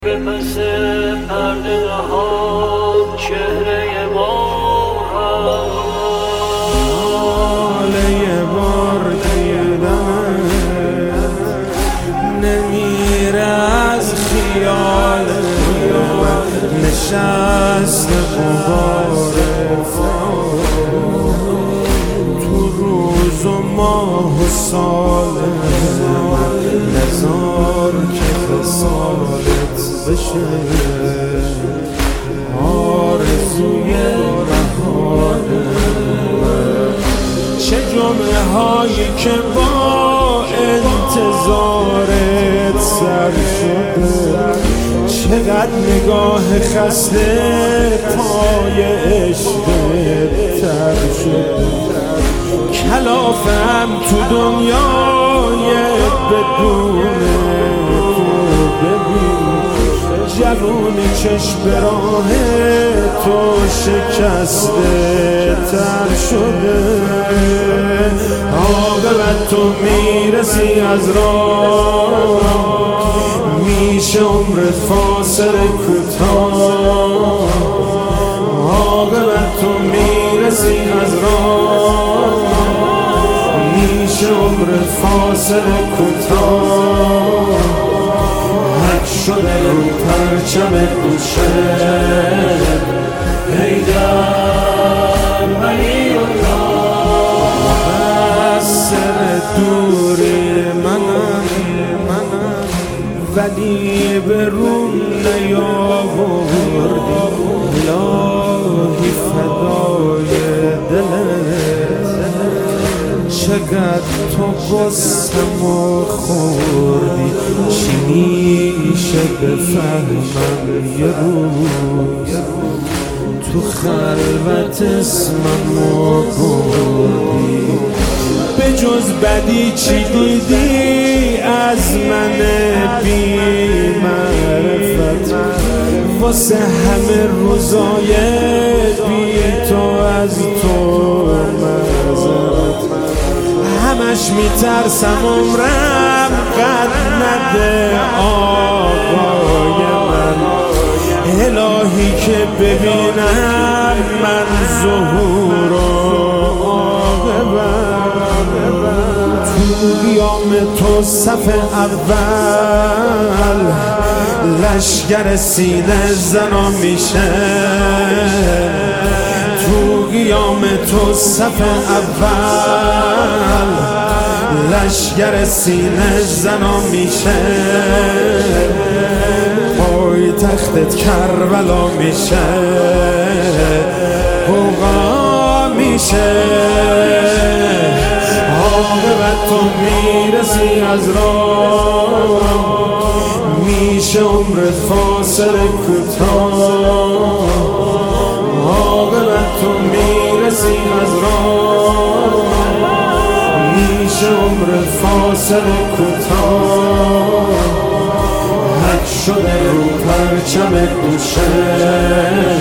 به پس پرده ها چهره ما حال یه بار دیدم نمیره از خیال من نشست غبار تو روز و ماه و سال نزار که خسارت بشه آرزوی بهاره چه جمعه هایی که با انتظارت سر شده چقدر نگاه خسته پای عشقت تر شده کلافم تو دنیای بدون تو ببین جوون چشم راه تو شکسته تر شده عاقبت تو میرسی از راه میشه عمرت فاصله کوتاه عاقبت تو میرسی از راه میشه عمرت فاصله کوتاه حک شده رو پرچم گوشه حیدر ولی الله سر دوری منم ولی به روم نیاوردی الهی فدای دلت چقدر تو قسمو خوردی چی میشه بفهمم یه روز تو خلوت اسممو بردی به جز بدی چی دیدی از من بی معرفت واسه همه روزای بی تو از تو معذرت همش میترسم عمرم قد نده آقای من الهی که ببینم من ظهور و عاقبت تو قیام تو صف اول لشگر سینه زنا میشه تو قیام تو صف اول لشگر سینه زنا میشه پای تختت کربلا میشه غوغا میشه عاقبت تو میرسی از راه میشه عمرت فاصله کوتاه عاقبت تو میرسی از راه میشه عمرت فاصله کوتاه حک شده رو پرچم گوشه